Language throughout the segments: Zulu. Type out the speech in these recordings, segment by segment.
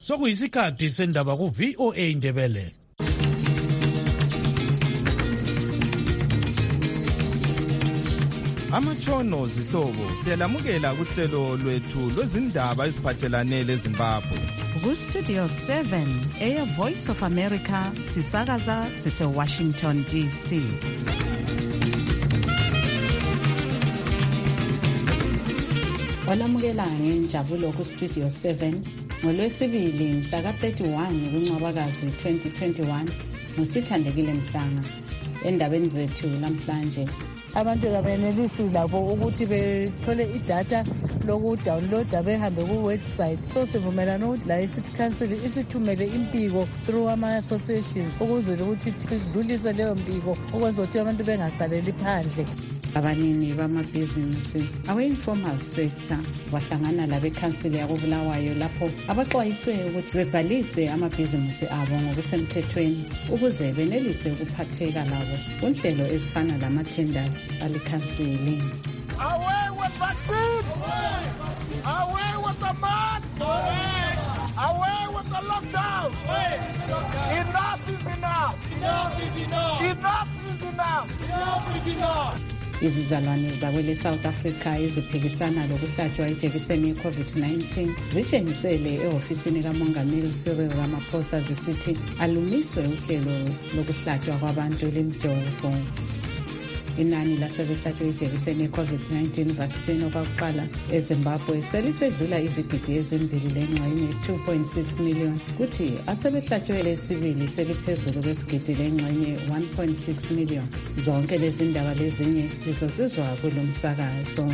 Sokuyisikhathi sendaba ku VOA Indebele. Amatshono zihlobo siyalamukela kuhlelo lwethu lwezindaba eziphathelane leZimbabwe. Ku-Studio 7 Air Voice of America sisakaza sise-Washington DC. Walamukela ngenjabulo ku-Studio 7 ngolwesibili mhla ka-31 kuNcwabakazi 2021 nguSithandekile Mhlanga. Endabeni zethu namhlanje, abantu kabenelisi labo ukuthi bethole idatha lokudownloada behambe ku-website. So sivumelana ukuthi la i-City Council isithumele impiko through ama-associations ukuze ukuthi sidlulise leyo mpiko ukwenza ukuthi abantu bengasaleli phandle. Abanini bamabhizinisi awe-informal sector bahlangana labekhansili yakobulawayo lapho abaxwayiswe ukuthi bebhalise amabhizinisi abo ngokusemthethweni ukuze benelise ukuphatheka labo kunhlelo ezifana lama-tenders alikhansili. Away with vaccine! Away with the mask! Away with the lockdown! Enough is enough! Enough is enough! Enough is enough! Enough is enough! Izizalwane zakwele South Africa eziphikisana lokuhlatshwa ijekiseni ye-COVID-19 zitshengisele ehofisini kaMongameli Cyril Ramaphosa zisithi alumiswe uhlelo lokuhlatshwa kwabantu lemjovo. Inani lasebehlatshwe ijekiseni ye-COVID-19 vaccine okwakuqala eZimbabwe selisedlula izigidi ezimbili lengxenye 2.6 million, kuthi asebehlatshwe lesibili seliphezulu kwesigidi lengxenye 1.6 million. Zonke lezi ndaba lezinye lizozizwa kulo msakazo.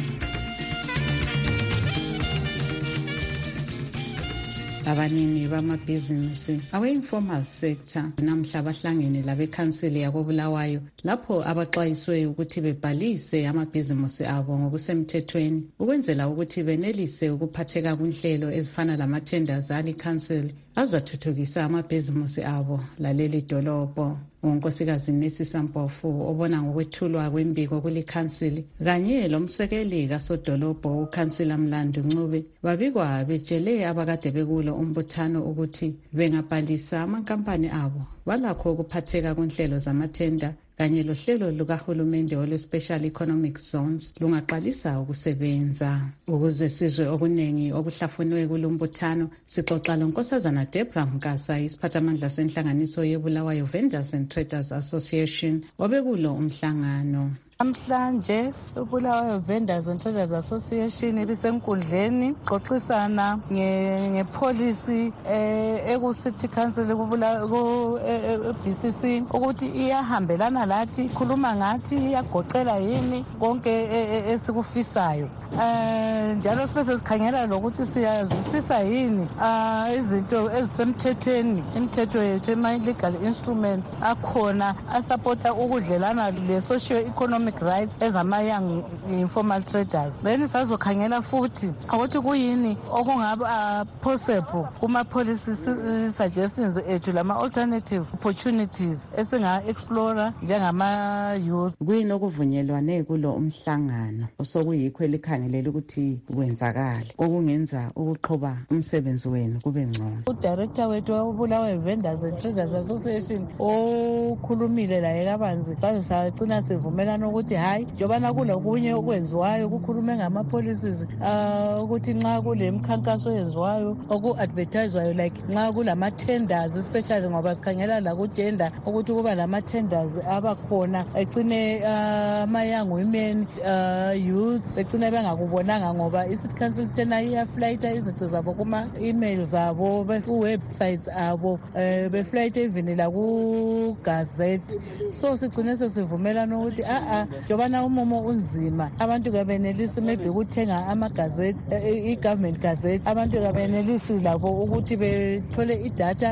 Abanini bamabhizinisi awe-informal sector namhla bahlangene labekhansili yakobulawayo lapho abaxwayiswe ukuthi bebhalise amabhizinisi abo ngokusemthethweni ukwenzela ukuthi benelise ukuphatheka kunhlelo ezifana lama-tenders alikhansili azathuthukisa amabhizinisi abo laleli dolobho. uNkosikazi Nesisa Mpofu obona ngokwethulwa kwembiko kulikhansili kanye lomsekeli kasodolobho uKhansila Mlando Ncube babikwa betshele abakade bekulo umbuthano ukuthi bengabhalisa amankampani abo balakho ukuphatheka kunhlelo zamathenda kanye lohlelo lukahulumende olwe-Special Economic Zones lungaqalisa ukusebenza. Ukuze sizwe okunengi okuhlafunwe kulumbuthano, sixoxa loNkosazana Deborah Mkasa, isiphathamandla senhlanganiso yeBulawayo Vendors and Traders Association, obekulo umhlangano. Namhlanje uBulawayo Vendors and Traders Association ibisenkundleni xoxisana ngepolicy eku-City Council ku-BCC ukuthi iyahambelana lathi, ikhuluma ngathi, iyagoqela yini konke esikufisayo. Njalo sibe sikhangela lokuthi siyazwisisa yini izinto ezisemthethweni, imithetho yethu ema-legal instrument akhona asupporta ukudlelana le-socio-economic rights ezama-young informal traders. Then sazokhangela futhi ukuthi kuyini okungaba possible kuma-policy suggestions ethu lama-alternative opportunities esinga-explora njengama-youth. Kuyini okuvunyelwane kulo umhlangano osokuyikho elikhangelela ukuthi kwenzakale okungenza ukuqhuba umsebenzi wenu kube ngcono? Udirector wethu wabulawayo Vendors and Traders Association okhulumile laye kabanzi saze sagcina sivumelana ukuthi hayi njobana kulokunye okwenziwayo kukhulume ngama-policies ukuthi nxa kule mkhankaso yenziwayo oku-advertisewayo like nxa kulama-tenders especially ngoba sikhangela lakugender ukuthi kuba lama-tenders abakhona ecine ama-young women youth becine bengakubonanga ngoba i-City Council tena iyaflayita izinto zabo kuma-email zabo ku-websites abo beflayita even laku-gazette. So sigcine sesivumelana ukuthi njobana umumo unzima abantu kabenelisi maybe ukuthenga amagazette i-government gazette, abantu kabenelisi labo ukuthi bethole idatha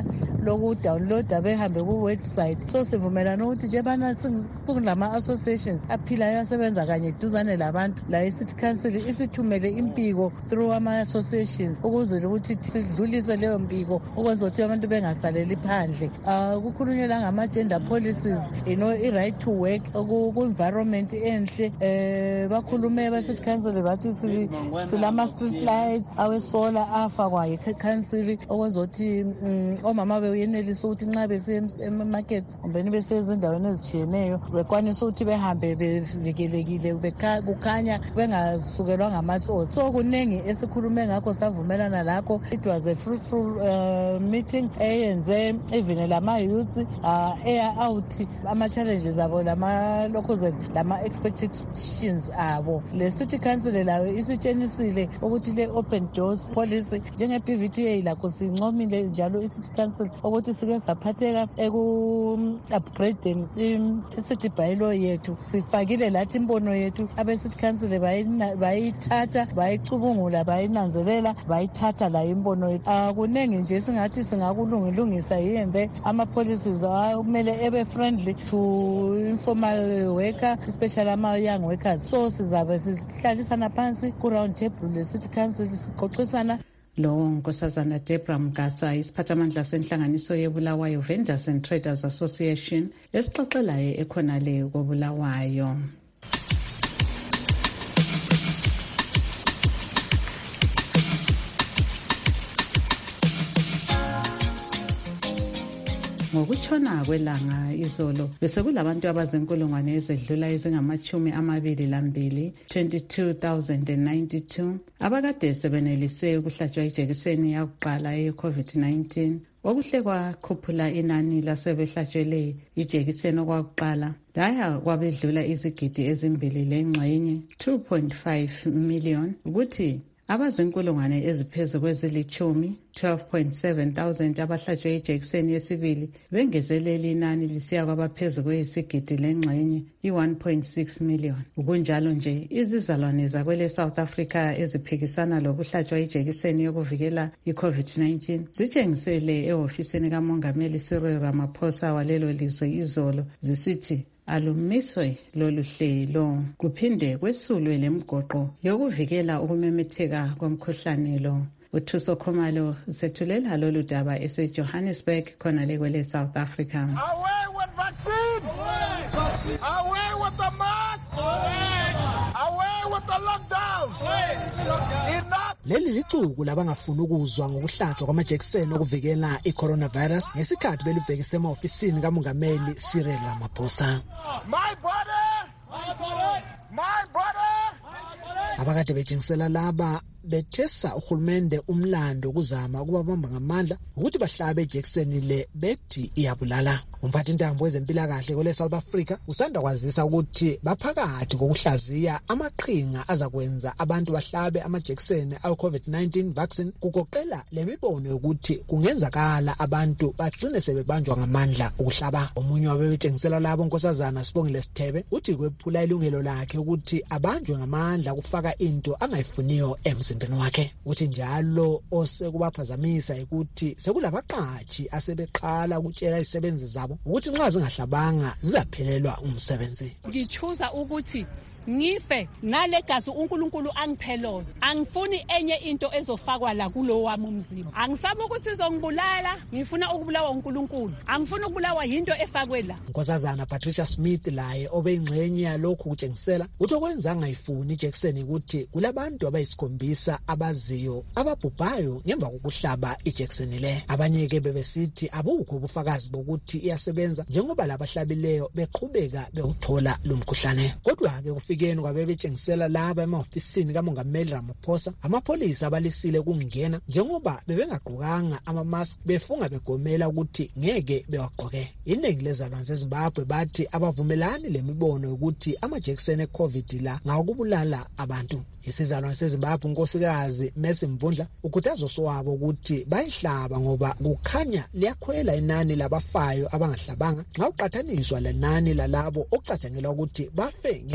lokudownloada behambe ku-website. So sivumelana ukuthi njebana kunama-associations aphilayo asebenza kanye duzane labantu, la i-City Council isithumele impiko through ama-associations ukuze ukuthi sidlulise leyo mpiko ukwenza ukuthi abantu bengasaleli phandle. Kukhulunywe la ngama-gender policies, i-right to work, ku-environment enhle. Bakhulume ba-City Council bathi silama-street lights awesola afakwa yi-council okwenza ukuthi omama beyenelisa ukuthi nxa besiya emamarket kumbeni besiya ezindaweni ezitshiyeneyo bekwanisa ukuthi behambe bevikelekile, kukhanya bengasukelwa ngamatsotsi. So kuningi esikhulume ngakho savumelana lakho. It was a fruitful meeting eyenze even lama-youth air out ama-challenges abo, lama-expectations abo. Le City Council layo isitshenisile ukuthi le open doors policy njenge-PVTA lakho sincomile njalo i-City Council ukuthi sike saphatheka eku-upgrading i-city bylaw yethu. Sifakile lathi imbono yethu, abe-City Council bayithatha, bayicubungula, bayinanzelela, bayithatha la imbono yethu. Kuningi nje singathi singakulungilungisa yembe ama-policies kumele ebe-friendly to informal worker, especially ama-young workers. So sizabe sihlalisana phansi ku-round table le-City Council sixoxisana. Lo Nkosazana Deborah Mgasa, isiphathamandla senhlanganiso yeBulawayo Vendors and Traders Association, esixoxelayo ekhonale koBulawayo. Ngokutshona kwelanga izolo bese kulabantu abazinkulungwane ezedlula ezingama-22 22,092 abakade sebenelise ukuhlatshwa ijekiseni yakuqala ye-COVID-19. Okuhle kwakhuphula inani lasebehlatshwele ijekiseni okwakuqala daya kwabedlula izigidi ezimbili lengxenye 2.5 million ukuthi abazinkulungwane eziphezu kwezilithumi 12.7,000 abahlatshwe ijekiseni yesibili bengezelela inani lisiya kwabaphezu kweyisigidi lengxenye i-1.6 million. Kunjalo nje izizalwane zakwele South Africa eziphikisana lokuhlatshwa ijekiseni yokuvikela i-COVID-19 zitshengisele ehofisini kaMongameli Cyril Ramaphosa walelo lizwe izolo zisithi alumiswe lolu hlelo kuphinde kwesulwe lemgoqo yokuvikela ukumemetheka komkhuhlane lo. Uthuso Khumalo sethulela lolu daba eseJohannesburg khona lekwele South Africa. Away with vaccine! Away with the mask! Away with the lockdown! Leli licukulu labangafuna ukuzwa ngokuhlatshwa kwamajekiseni okuvikela i-coronavirus ngesikhathi belubhekise ema-ofisini kaMongameli Cyril Ramaphosa. My body! My body! Abakade betshengisela laba bethesa uhulumende umlando kuzama ukubabamba ngamandla ukuthi bahlabe ijekiseni le bethi iyabulala. Umphathintambo wezempilakahle kwele South Africa usanda kwazisa ukuthi baphakathi kokuhlaziya amaqhinga azakwenza abantu bahlabe amajekiseni awe-COVID-19 vaccine kugoqela lemibono yokuthi kungenzakala abantu bagcine sebebanjwa ngamandla ukuhlaba. Omunye wabebetshengisela labo Nkosazana Sibongile Sithebe uthi kwephula ilungelo lakhe ukuthi abanjwe ngamandla kufaka into angayifuniyo emzimbeni wakhe. Uthi njalo osekubaphazamisa ukuthi sekulabaqatshi asebeqala ukutshela izisebenzi zabo ukuthi nxa zingahlabanga zizaphelelwa umsebenzi. Ngichuza ukuthi ngife nalegazi uNkulunkulu angiphelona, angifuni enye into ezofakwa la kulo wami umzimba. Angisaba ukuthi izongibulala, ngifuna ukubulawa uNkulunkulu, angifuni ukubulawa into efakwe la. Nkosazana Patricia Smith laye obeyingxenye yalokhu kutshengisela ukuthi okwenza ngayifuni ijekiseni ukuthi kulabantu abayisikhombisa abaziyo ababhubhayo ngemva kokuhlaba ijekiseni le. Abanye ke bebesithi abukho ubufakazi bokuthi iyasebenza njengoba labahlabileyo beqhubeka bewuthola lo mkhuhlane. Kodwa ke kufikeni kwabebetshengisela laba ema-ofisini kaMongameli Ramaphosa amapholisa abalisile kungena njengoba bebengagqokanga ama-mask befunga begomela ukuthi ngeke bewagqoke. Iningi lezalwane zeZimbabwe bathi abavumelani lemibono yokuthi amajekiseni e-COVID la ngawokubulala abantu. Isizalwane seZimbabwe unkosikazi Mercy Mvundla ukhuthaza oswabo ukuthi bayihlaba ngoba kukhanya liyakhwela inani labafayo abangahlabanga nxa uqathaniswa lenani lalabo okucatshangelwa ukuthi bafe ngemva kokuhlaba.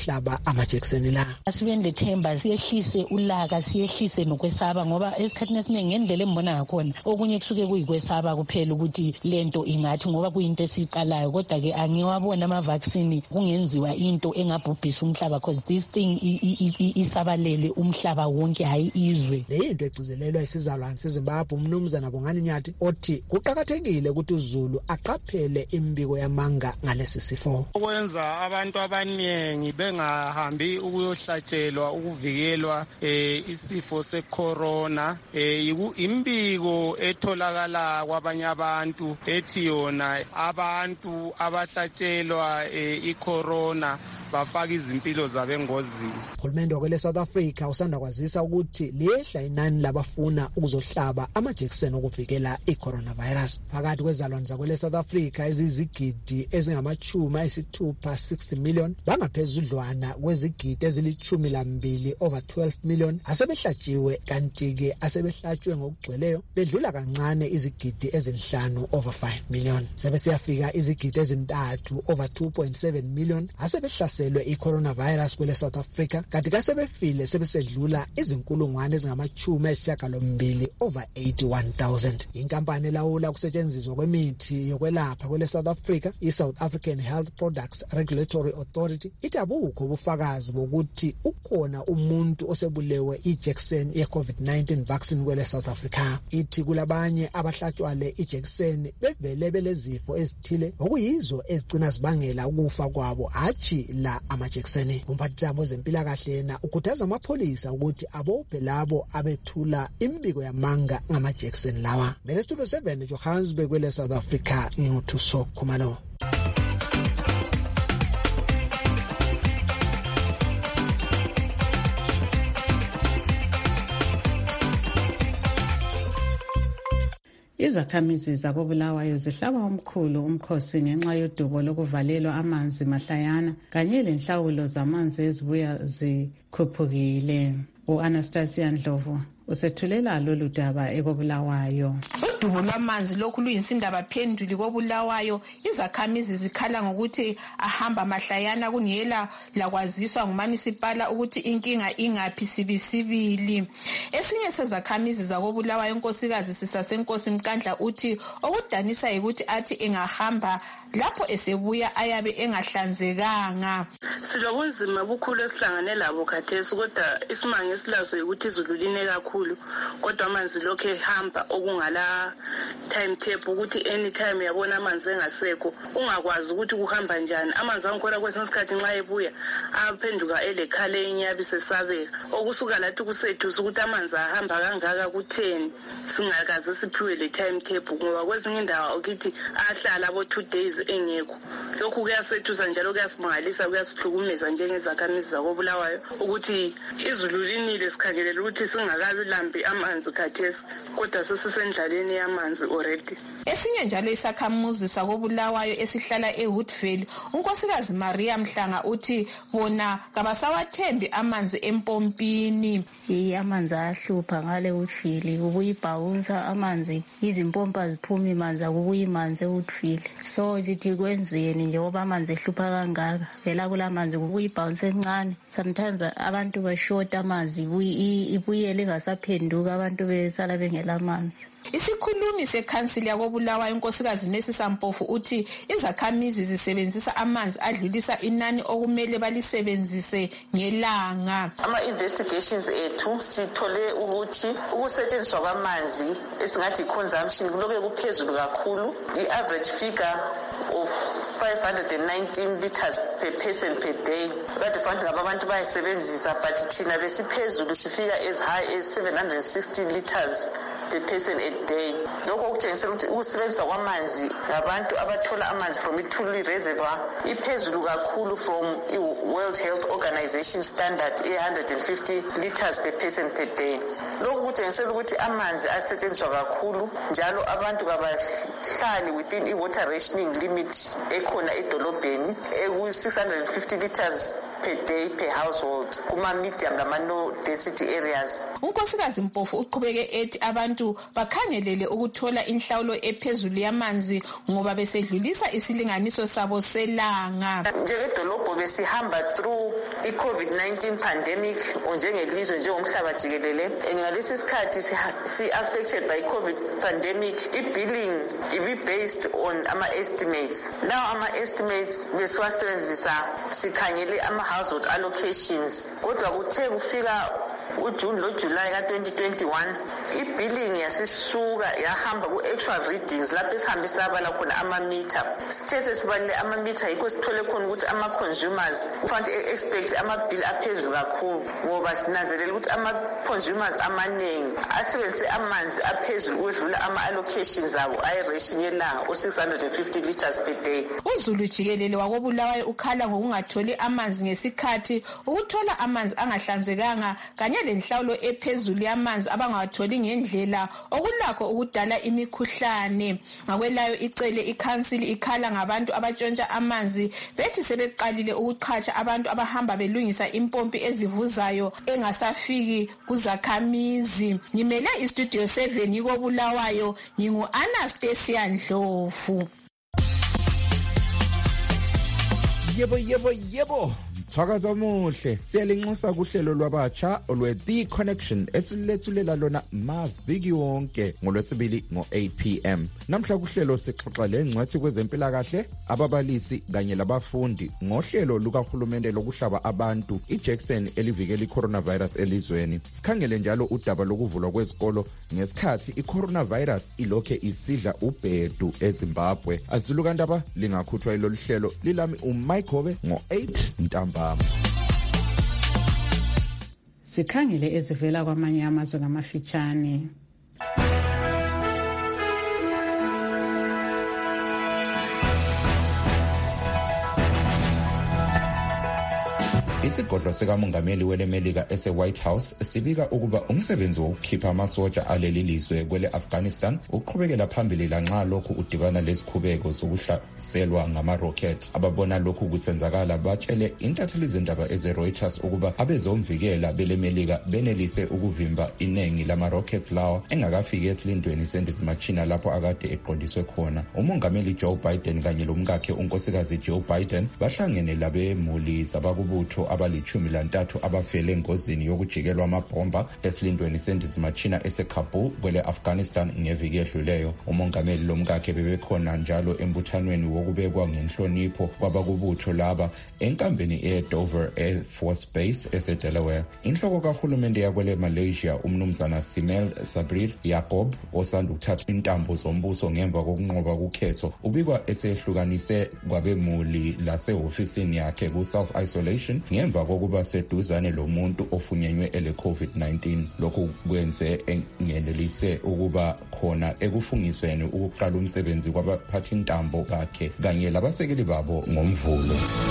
ukuhlaba amajekiseni la. Asibe lethemba siyehlise ulaka siyehlise nokwesaba ngoba esikhathini esiningi ngendlela embona ngakhona okunye kusuke kuyikwesaba kuphela ukuthi lento ingathi ngoba kuyinto esiqalayo kodwa ke angiwabona ama-vaccine kungenziwa into engabhubhisa umhlaba because this thing isabalele umhlaba wonke hayi izwe. Le into egcizelelwa isizalwane seZimbabwe uMnumzana Bongani Nyathi othi kuqakathekile ukuthi uZulu aqaphele imbiko yamanga ngalesi sifo. Okwenza abantu abaningi bengahambi ukuyohlatshelwa ukuvikelwa isifo secorona imbiko etholakala kwabanye abantu ethi yona abantu abahlatshelwa icorona bafaka izimpilo zabo engozini. Uhulumende wakwele South Africa usanda kwazisa ukuthi liyehla inani labafuna ukuzohlaba amajekiseni okuvikela i-coronavirus. Phakathi kwezalwane zakwele South Africa ezizigidi ezingama-60 million bangaphezudlwana kwezigidi ezili-12 over 12 million asebehlatshiwe, kanti-ke asebehlatshwe ngokugcweleyo bedlula kancane izigidi ezi5 over 5 million. Sebesiyafika izigidi ezi3 over 2.7 million asebehlaselwe i-coronavirus kwele South Africa, kanti kasebefile sebesedlula izinkulungwane ezingama-2 over 81,000. Inkampani elawula ukusetshenziswa kwemithi yokwelapha kwele South Africa, i-South African Health Products Regulatory Authority, ithi abukho ubufakazi bokuthi ukhona umuntu osebulewe ijekiseni ye-COVID-19 vaccine kwele South Africa. Ithi kulabanye abahlatshwa le ijekiseni bevele belezifo ezithile okuyizo ezigcina zibangela ukufa kwabo hachi la amajekiseni. Umphathiswa wezempilakahle yena ukhuthaza amapholisa ukuthi abophe labo abethula imbiko yamanga ngamajekiseni lawa. Mele Studio 7 Johannesburg kwele South Africa, nguthuso Khumalo. Izakhamizi zakoBulawayo zihlaba omkhulu umkhosi ngenxa yodubo lokuvalelwa amanzi mahlayana kanye lenhlawulo zamanzi ezibuya zikhuphukile. U-Anastasia Ndlovu usethulela lolu daba ekoBulawayo. Udubo lwamanzi lokhu luyisindaba phenduli koBulawayo. Izakhamizi zikhala ngokuthi ahamba mahlayana kungela lakwaziswa ngumanisipala ukuthi inkinga ingaphi sibisibili. Esinye sezakhamizi zakoBulawayo unkosikazi Sisasenkosi Mkandla uthi okudanisa ukuthi athi engahamba lapho esebuya ayabe engahlanzekanga. Silobunzima bukhulu esihlangane labo khathesi kodwa isimanga esilazo ukuthi izulu line kakhulu kodwa amanzi lokho ehamba okungala timetable ukuthi anytime yabona amanzi engasekho ungakwazi ukuthi kuhamba njani. Amanzi angikhona kwesinye isikhathi nxa ebuya aphenduka elekhala enyabi sesabeka okusuka lathi kusethu ukuthi amanzi ahamba kangaka ku10 singakaze siphiwe le timetable ngoba kwezinye indawo ukuthi ahlala abo 2 days engekho. Lokhu kuyasethusa njalo kuyasimangalisa kuyasihlukumeza njengezakhamizi zakoBulawayo ukuthi izulu linile sikhangelela ukuthi singakabi lambi amanzi khathesi kodwa sesisendlaleni yamanzi already. Esinye njalo isakhamuzi sakoBulawayo esihlala eHoodville unkosikazi Maria Mhlanga uthi bona kabasawathembi amanzi empompini. Amanzi ahlupha ngale Hoodville kubuya ibhawunsa amanzi izimpompa ziphuma imanzi akubuya imanzi eHoodville. So sithi kwenzweni njengoba amanzi ehlupha kangaka vela kulamanzi kubuya ibhawunsa encane. Sometimes abantu bashota amanzi ibuyele ingasaphenduka abantu besala bengela amanzi. Isikhulumi sekhansili yakoBulawayo unkosikazi Nesisa Mpofu uthi izakhamizi zisebenzisa amanzi adlulisa inani okumele balisebenzise ngelanga. Ama-investigations ethu sithole ukuthi ukusetshenziswa kwamanzi esingathi consumption kuloke kuphezulu kakhulu. I-average figure of 519 liters per person per day. Kade fanele ngabantu bayisebenzisa but thina besiphezulu sifika as high as 760 liters per person a day. Lokho kutshengisela ukuthi ukusebenzisa kwamanzi ngabantu abathola amanzi from iThuli Reservoir iphezulu kakhulu from i-World Health Organization standard 150 liters per person per day. Lokho kutshengisela ukuthi amanzi asetshenziswa kakhulu njalo abantu kabahlali within i-water rationing limit ekhona edolobheni eku-650 liters per day per household kuma-medium nama-no density areas. Unkosikazi Mpofu uqhubeke ethi abantu abantu bakhangelele ukuthola inhlawulo ephezulu yamanzi ngoba besedlulisa isilinganiso sabo selanga. Njengedolobho besihamba through i-COVID-19 pandemic njengelizwe njengomhlaba jikelele, ngalesi sikhathi si-affected by COVID pandemic, i-billing ibi-based on ama-estimates. Now ama-estimates besiwasebenzisa sikhangele ama-household allocations. Kodwa kuthe kufika uJune loJuly ka-2021 i-billing yasisuka yahamba ku-actual readings lapho esihambe sabala khona amamitha. Sithe sesibalile amamitha yikho sithole khona ukuthi ama-consumers kufanele expect amabhili aphezulu kakhulu ngoba sinanzelela ukuthi ama-consumers amaningi asebenzise amanzi aphezulu ukwedlula ama-allocations abo ayi-ration yelanga u-650 liters per day. uZulu jikelele wakobulawayo ukhala ngokungatholi amanzi ngesikhathi, ukuthola amanzi angahlanzekanga kanye lenhlawulo ephezulu yamanzi abangawatholi ngendlela okulakho ukudala imikhuhlane. Ngakwelayo icele ikhansili ikhala ngabantu abatshontsha amanzi bethi sebeqalile ukuqhatsha abantu abahamba belungisa impompi ezivuzayo engasafiki kuzakhamizi. Ngimele istudio 7 yikobulawayo, ngingu-Anastasia Ndlovu. Yebo. Thakaza muhle. Siyalinxusa kuhlelo lwabatsha olwe-The Connection esilethulela lona maviki wonke ngoLwesibili ngo-8 p.m. Namhla kuhlelo sixoxa lengcwethi kwezempilakahle, ababalisi kanye labafundi ngohlelo lukahulumende lokuhlaba abantu iJackson elivikela i-coronavirus elizweni. Sikhangele njalo udaba lokuvulwa kwezikolo ngesikhathi i-coronavirus ilokhe isidla ubhedu eZimbabwe. Azilukandaba lingakhuthwa ilolu hlelo lilami uMike ngo-8 ntambama. Sikhangele ezivela kwamanye amazwe ngamafitshane. Isigodlo sikamongameli welemelika ese-White House sibika ukuba umsebenzi wokukhipha amasotsha aleli lizwe kwele Afghanistan uqhubekela phambili lanxa lokhu udibana lezikhubeko zokuhlaselwa ngama-rocket. Ababona lokhu kusenzakala batshele intatheli zindaba eze-Reuters ukuba abezomvikela belemelika benelise ukuvimba iningi lama-rockets lawo engakafiki esilindweni sendizimachina lapho akade eqondiswe khona. Umongameli Joe Biden kanye lomkakhe unkosikazi Joe Biden bahlangene labemuli zabakubutho abali-13 abafele engozini yokujikelwa amabhomba esilindweni sendizimachina ese-Kabul kwele Afghanistan ngeviki edluleyo. Umongameli lomkakhe bebekhona njalo embuthanweni wokubekwa ngenhlonipho kwabakubutho laba enkambeni eDover Air Force Base ese-Delaware. Inhloko kahulumende yakwele Malaysia umnumzana Simel Sabrir Yaakob osanda ukuthatha intambo zombuso ngemva kokunqoba kukhetho ubikwa esehlukanise kwabemuli lasehofisini yakhe ku-self isolation ngemva kokuba seduzane lomuntu ofunyenywe ele COVID-19. Lokhu kwenze engenelise ukuba khona ekufungisweni ukuqala umsebenzi kwabaphathi intambo bakhe kanye labasekeli babo ngomvulo.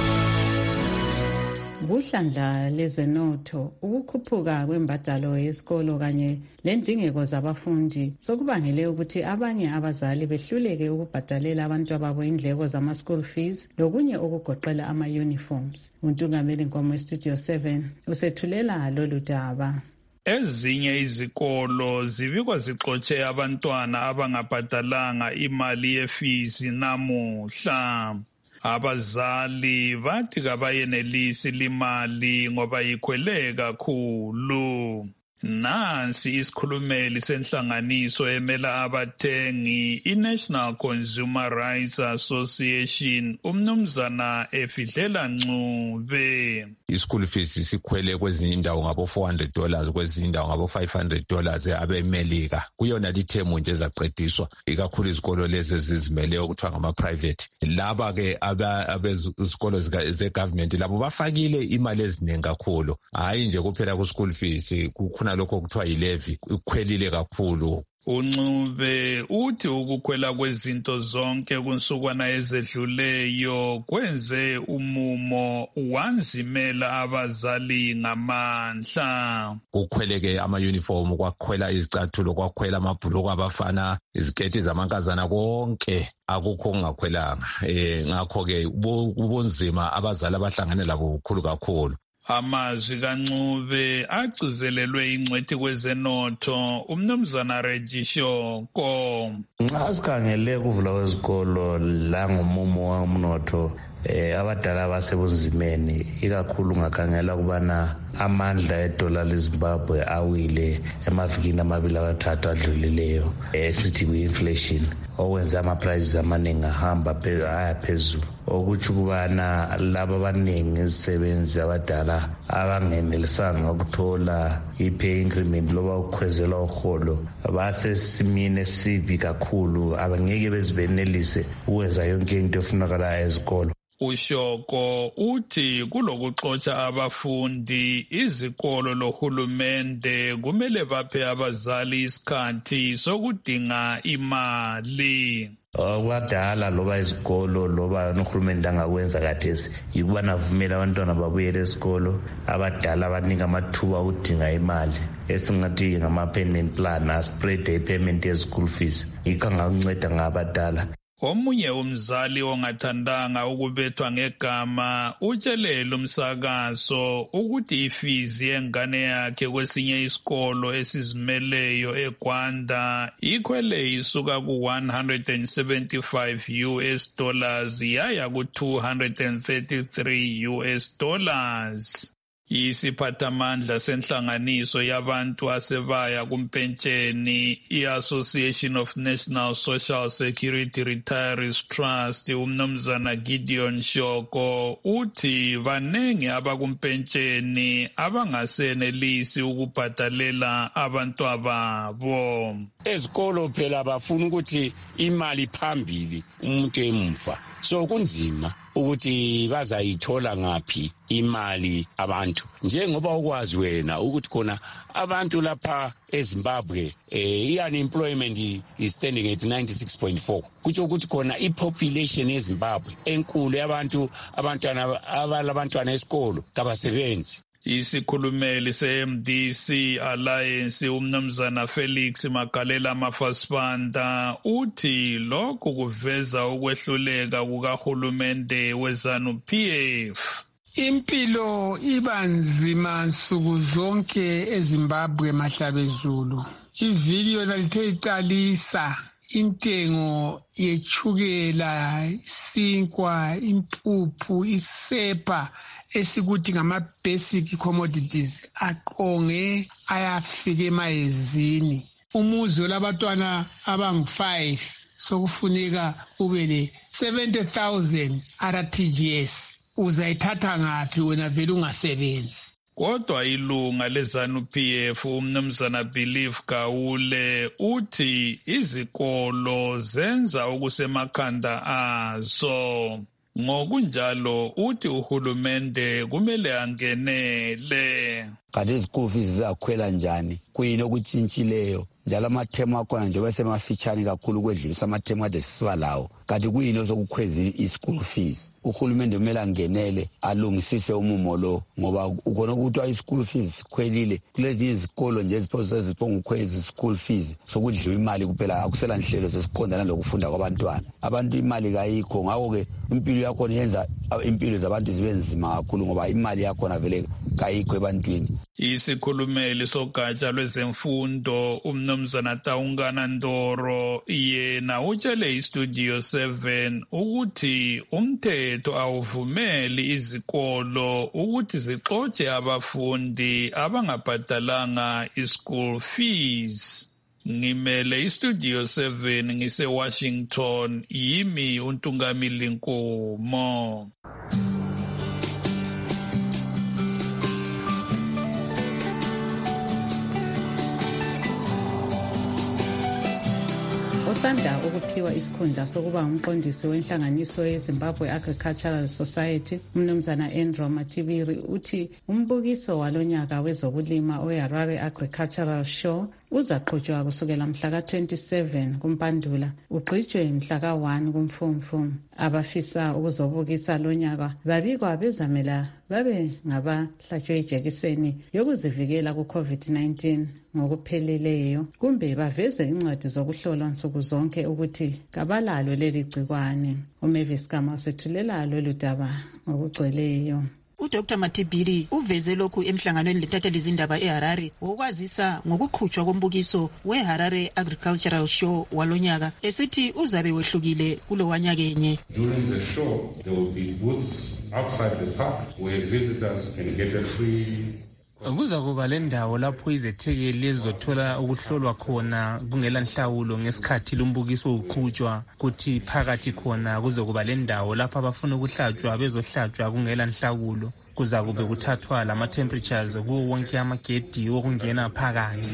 Kuhlandla lezenotho, ukukhuphuka kwembadalo yesikolo kanye lendingeko zabafundi sokubangele ukuthi abanye abazali behluleke ukubhadalela abantu babo indleko zama-school fees lokunye ukugoqela ama-uniforms. Untungameli Nkomo Studio 7 usethulela lolu daba. Ezinye izikolo zibikwa zixotshe abantwana abangabhadalanga imali ye-fees namuhla. Abazali bathi kabayenelisi limali ngoba yikhwele kakhulu. Nansi isikhulumeli senhlanganiso emela abathengi iNational Consumer Rights Association umnumzana Efidlela Ncube. Ischool fees sikhwele kwezinye indawo ngabo$400 kwezinye indawo ngabo$500 abemelika kuyona lithemu nje ezacediswa ikakhulu izikolo lezi ezizimeleyo okuthiwa ngama-private. Laba ke abezikolo ze-government labo bafakile imali eziningi kakhulu, hayi nje kuphela ku-school fees, kukhona lokho kuthiwa yi-levy ikhwelile kakhulu. Uncube uthi ukukhwela kwezinto zonke kunsukwana ezedluleyo kwenze umumo wanzimela abazali ngamandla. Kukhweleke ama-uniform, kwakhwela izicathulo, kwakhwela amabhulukwe abafana, iziketi zamankazana, konke akukho kungakhwelanga. Ngakho-ke ubunzima abazali abahlangane labo bukhulu kakhulu. Amazwi kaNcube agcizelelwe ingcwethi kwezenotho umnumzana Regishoko. Nxa sikhangele ukuvula kwezikolo la ngomumo womnotho abadala basebunzimeni ikakhulu ungakhangela kubana amandla edola leZimbabwe awile emavikini amabili abathathu adlulileyo esithi kwi-inflation okwenza ama-prices amaningi ahamba aya phezulu okutsho ukubana laba abaningi izisebenzi abadala abangenelisanga ukuthola i-pay increment loba ukukhwezelwa uholo basesimeni esibi kakhulu abangeke bezibenelise ukwenza yonke into efunakalayo ezikolo. Ushoko uthi kulokuxotsha abafundi izikolo lohulumende kumele baphe abazali isikhathi sokudinga imali. Abadala loba izikolo loba nohulumende angakwenza khathesi yikubana avumela abantwana babuyele esikolo abadala abanika amathuba okudinga imali esingathi ngama-payment plan aspread i-payment ye-school fees yikho angakunceda ngabadala. Omunye umzali ongathandanga ukubethwa ngegama utshelele umsakazo ukuthi ifizi yengane yakhe kwesinye isikolo esizimeleyo eGwanda ikhwele isuka ku$175 yaya ku$233. Isiphathamandla senhlanganiso yabantu asebaya kumpentsheni i-Association of National Social Security Retirees Trust umnumzana Gideon Shoko uthi banengi abakumpentsheni abangasenelisi ukubhadalela abantwababo. Ezikolo phela bafuna ukuthi imali phambili umuntu emfa, so kunzima ukuthi bazayithola ngaphi imali abantu. Njengoba ukwazi wena ukuthi khona abantu lapha eZimbabwe i-unemployment is standing at 96.4 kutsho ukuthi khona i-population yeZimbabwe enkulu yabantu abalabantwana esikolo kabasebenzi. Isikhulumeli se-MDC Alliance umnumzana Felix Magalela Mafasibanda uthi lokhu kuveza ukwehluleka kukahulumende weZANU-PF. Impilo iba nzima nsuku zonke eZimbabwe mahlabezulu. Ividiyo lalithe iqalisa intengo yechukela, isinkwa, impuphu, isepa esikuthi ngama-basic commodities aqonge ayafika emayezini. Umuzi olabantwana abangu-5 sokufuneka ube le-70,000 RTGS. Uzayithatha ngaphi wena vele ungasebenzi? Kodwa ilunga leZANU-PF umnumzana Believe Gawule uthi izikolo zenza okusemakhanda azo. Ngokunjalo uthi uhulumende kumele angenele. Kanti izikolo fees zizakhwela njani? Kuyini okutshintshileyo? Njalo amathemu akhona njengoba semafitshane kakhulu kwedlulisa amathemu kade sisiba lawo. Kanti kuyini osokukhweza i-school fees? Uhulumende kumele angenele alungisise umumo lo ngoba ukona ukuthi i-school fees sikhwelile kulezi izikolo nje eziphonga ukukhweza i-school fees sokudliwa imali kuphela akusela nhlelo zesiqondana lokufunda kwabantu. Abantu imali kayikho, ngakho-ke impilo yakhona yenza impilo zabantu zibe nzima kakhulu ngoba imali yakhona vele kayikho ebantwini. Isikhulumeli sogatsha lwezemfundo umnumzana Taungana Ndoro yena utshele iStudio 7 ukuthi umthetho awuvumeli izikolo ukuthi zixotshe abafundi abangabhadalanga i-school fees. Ngimele iStudio 7 ngise-Washington, yimi uNtungamili Nkomo. Usanda ukuphiwa isikhundla sokuba ngumqondisi wenhlanganiso yeZimbabwe Agricultural Society, umnumzana Andrew Matibiri uthi umbukiso walonyaka wezokulima oHarare Agricultural Show uzaqhutshwa kusukela mhla ka-27 kuMpandula ugqitshwe mhla ka-1 kuMfumfu. Abafisa ukuzobukisa lonyaka babikwa bezamela babe ngabahlatshwe ijekiseni yokuzivikela ku-COVID-19 ngokupheleleyo kumbe baveze incwadi zokuhlolwa nsuku zonke ukuthi kabalalo leli gcikwane. uMavis Gama sethulela lolu daba ngokugcweleyo. uDr Matibiri uveze lokhu emhlanganweni lethatheli izindaba eHarare wokwazisa ngokuqhutshwa kombukiso weHarare Agricultural Show walonyaka esithi uzabe wehlukile kulo wanyakenye. During the show there will be booths outside the park where visitors can get a free. Kuza kuba lendawo lapho izethekeli ezizothola ukuhlolwa khona kungela nhlawulo ngesikhathi lumbukiso uqhutshwa, kuthi phakathi khona kuzokuba lendawo lapho abafuna ukuhlatshwa bezohlatshwa kungela nhlawulo. Kuza kube kuthathwa lama temperatures kuwo wonke amagedi okungena phakathi.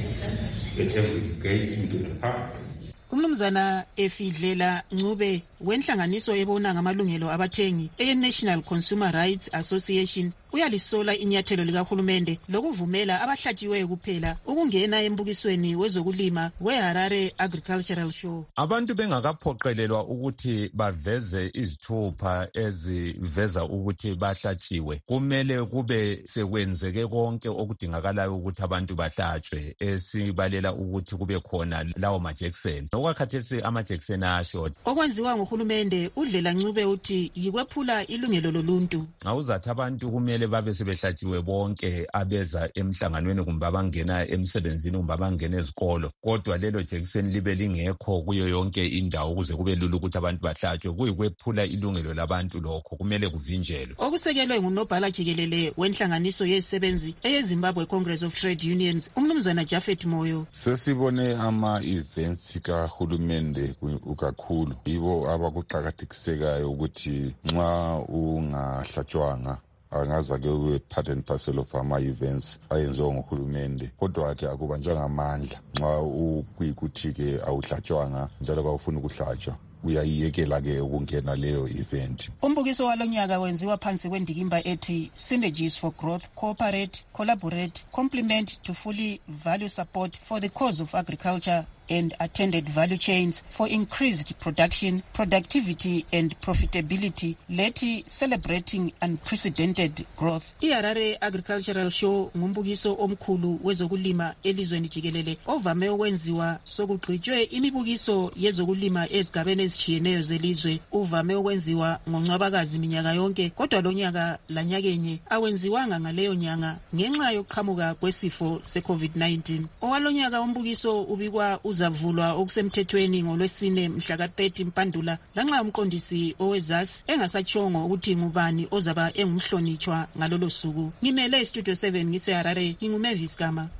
Umnumzana Efidlela Ncube wenhlanganiso ebona ngamalungelo abathengi eNational Consumer Rights Association uyalisola inyathelo likahulumende lokuvumela abahlatshiweyo kuphela ukungena embukisweni wezokulima weHarare Agricultural Show. Abantu bengakaphoqelelwa ukuthi baveze izithupha eziveza ukuthi bahlatshiwe, kumele kube sekwenzeke konke okudingakalayo ukuthi abantu bahlatshwe, esibalela ukuthi kube khona lawo majekiseni. Okwakhathesi amajekiseni ayashoda. Okwenziwa nguhulumende uDlela Ncube uthi yikwephula ilungelo loluntu. Ngawuzathi abantu kumele babe sebehlatshiwe bonke abeza emhlanganweni kumbe abangena emsebenzini kumbe abangena ezikolo, kodwa lelo jekiseni libe lingekho kuyo yonke indawo ukuze kube lula ukuthi abantu bahlatshwe. Kuyikwephula ilungelo labantu, lokho kumele kuvinjelwe. Okusekelwe ngunobhala jikelele wenhlanganiso yezisebenzi eyeZimbabwe Congress of Trade Unions umnumzana Japhet Moyo. Sesibone ama-events kahulumende kakhulu, yibo abakuqakathekisekayo ukuthi nxa ungahlatshwanga angaza-ke kwe-part and parcel of ama-events ayenziwa nguhulumende, kodwa-ke akubanjwanga amandla nxa ukuyikuthi-ke awuhlatshwanga njalo kawufuna ukuhlatshwa uyayiyekela-ke ukungena leyo event. Umbukiso walonyaka wenziwa phansi kwendikimba ethi Synergies for Growth, Cooperate, Collaborate, Complement to Fully Value Support for the Cause of Agriculture and Attended Value Chains for Increased Production, Productivity and Profitability, leti Celebrating Unprecedented Growth. iHarare Agricultural Show ngumbukiso omkhulu wezokulima elizweni jikelele ovame ukwenziwa sokugqitshwe imibukiso yezokulima ezigabeni ezitshiyeneyo zelizwe. Uvame ukwenziwa ngoNcwabakazi minyaka yonke, kodwa lonyaka lanyakenye awenziwanga ngaleyo nyanga ngenxa yokuqhamuka kwesifo se-COVID-19. Owalonyaka umbukiso ubikwa uzavulwa okusemthethweni ngolwesine mhla ka-30 Mpandula, lanxa umqondisi owezasi engasatshongo ukuthi ngubani ozaba engumhlonitshwa ngalolo suku. Ngimele iStudio 7 ngiseHarare, nginguMavis Gama.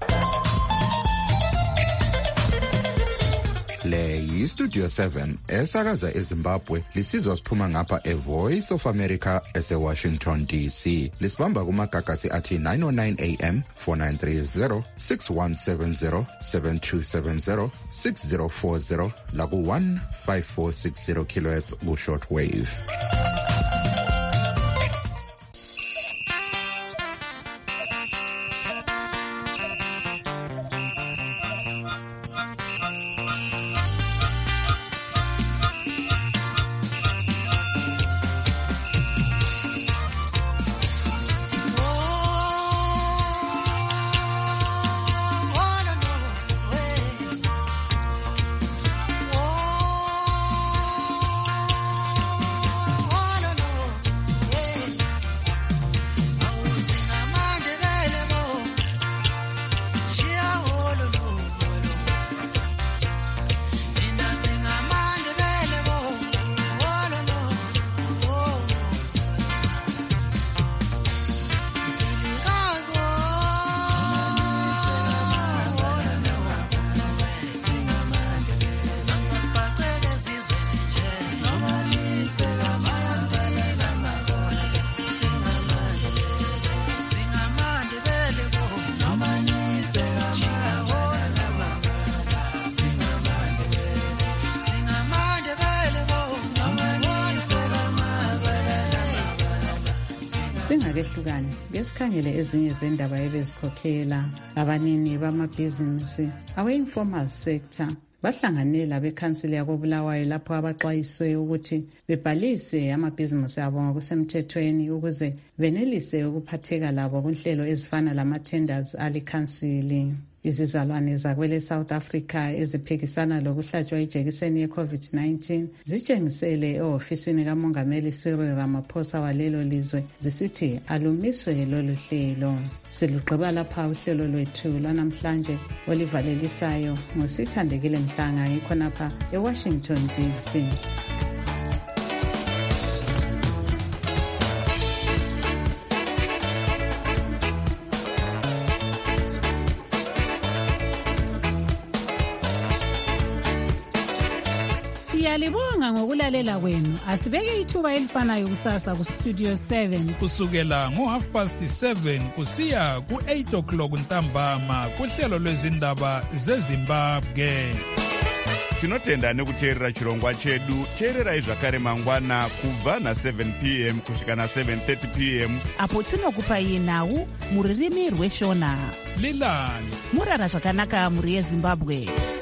Le yiStudio 7 esakaza eZimbabwe, lisizwa siphuma ngapha eVoice of America eseWashington DC. Lisibamba kumagagasi athi 909 AM, 4930, 6170, 7270, 6040 laku 15460 kHz ku shortwave. Singakehlukane besikhangele ezinye zendaba ebezikhokhela abanini bamabhizinisi awe-informal sector bahlanganela bekhansili yakoBulawayo lapho abaxwayiswe ukuthi bebhalise amabhizinisi abo ngokusemthethweni ukuze benelise ukuphatheka labo kunhlelo ezifana lama-tenders alikhansili. Izizalwane zakwele South Africa eziphikisana lokuhlatshwa ijekiseni ye-COVID-19 zitshengisele ehofisini kamongameli Cyril Ramaphosa walelo lizwe zisithi alumiswe lolu hlelo. Silugqiba lapha uhlelo lwethu lwanamhlanje olivalelisayo nguSithandekile Mhlanga ikhonapha eWashington DC. Siyalibonga ngokulalela kwenu. Asibeke ithuba elifanayo kusasa ku Studio 7 kusukela ngo7:30 kusiya ku8 ntambama kuhlelo lwezindaba zeZimbabwe. Tinotenda nekuteerera chirongwa chedu. Teererai zvakare mangwana kubva na7 p.m. kusvika na7:30 p.m. apo tinokupai nhau muririmi rweshona. Lilani murara zvakanaka muri yeZimbabwe.